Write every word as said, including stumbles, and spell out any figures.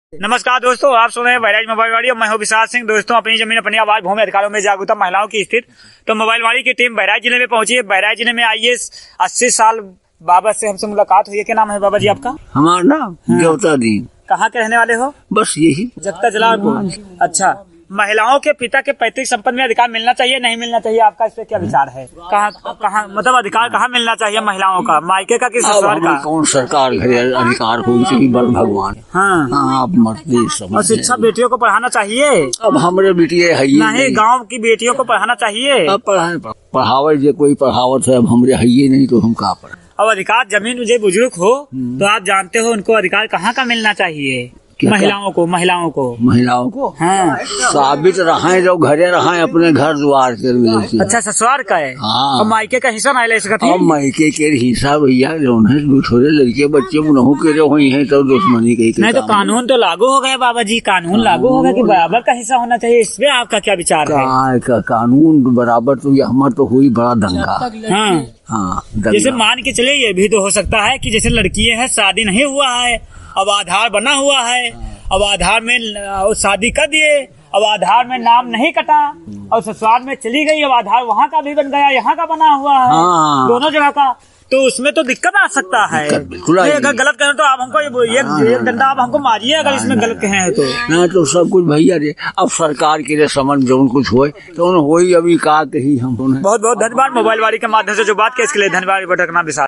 नमस्कार दोस्तों, आप सुन रहे हैं बहराइच मोबाइल वाड़ी और मैं हूं विशाल सिंह। दोस्तों, अपनी जमीन अपनी आवाज भूमि अधिकारों में जागरूकता महिलाओं की स्थिति। तो मोबाइल वाड़ी की टीम बहराइच जिले में पहुंची है। बहराइच जिले में आई एस अस्सी साल बाबा से हमसे मुलाकात हुई है। क्या नाम है बाबा जी आपका? हमारा नाम देवता दीन। कहाँ के रहने वाले हो? बस यही जगता जलालपुर। अच्छा, महिलाओं के पिता के पैतृक संपत्ति में अधिकार मिलना चाहिए नहीं मिलना चाहिए, आपका इस पे क्या विचार है? कहाँ कहाँ मतलब अधिकार कहाँ मिलना चाहिए महिलाओं का, मायके का कि ससुराल का? कौन सरकार घरे अधिकार हो भगवान। हाँ हाँ, आप मर्जी समझ। और शिक्षा बेटियों को पढ़ाना चाहिए। अब हमारे बेटिए है ही नहीं, गाँव की बेटियों को पढ़ाना चाहिए। अब पढ़ाए पढ़ावत जो कोई पढ़ावत है, अब हमारे है ही नहीं तो हम कहाँ पढ़े। अब अधिकार जमीन मुझे बुजुर्ग हो तो आप जानते हो उनको अधिकार कहाँ का मिलना चाहिए? महिलाओं को महिलाओं को महिलाओं को हाँ साबित रहा जो घरे रहा अपने घर द्वार के। अच्छा, ससुराल का है। हाँ, और मायके का हिस्सा नहीं ले सकती। अब मायके के हिस्सा भैया जो है दूसरे लड़के बच्चे मुनहु के जो हुई है तो दुश्मनी के नहीं तो कानून तो लागू हो गया बाबा जी, कानून लागू हो गया कि बराबर का हिस्सा होना चाहिए। इसमें आपका क्या विचार है? का कानून बराबर तो हमारा तो हुई बड़ा दंगा। हाँ हाँ, जैसे मान के चले ये भी तो हो सकता है कि जैसे लड़की है, शादी नहीं हुआ है, अब आधार बना हुआ है, अब आधार में शादी कर दिए, अब आधार में नाम नहीं कटा और ससुराल में चली गई, अब आधार वहाँ का भी बन गया, यहाँ का बना हुआ है। हाँ। दोनों जगह का, तो उसमें तो दिक्कत आ सकता है। अगर गलत कहें तो आप हमको ये एक डंडा आप हमको मारिए अगर इसमें गलत कहे हैं तो। ना तो सब कुछ भैया रे, अब सरकार के लिए समझ जो कुछ होए तो हो अभी का कही हम। बहुत बहुत धन्यवाद मोबाइल वाड़ी के माध्यम से जो बात की इसके लिए धन्यवाद।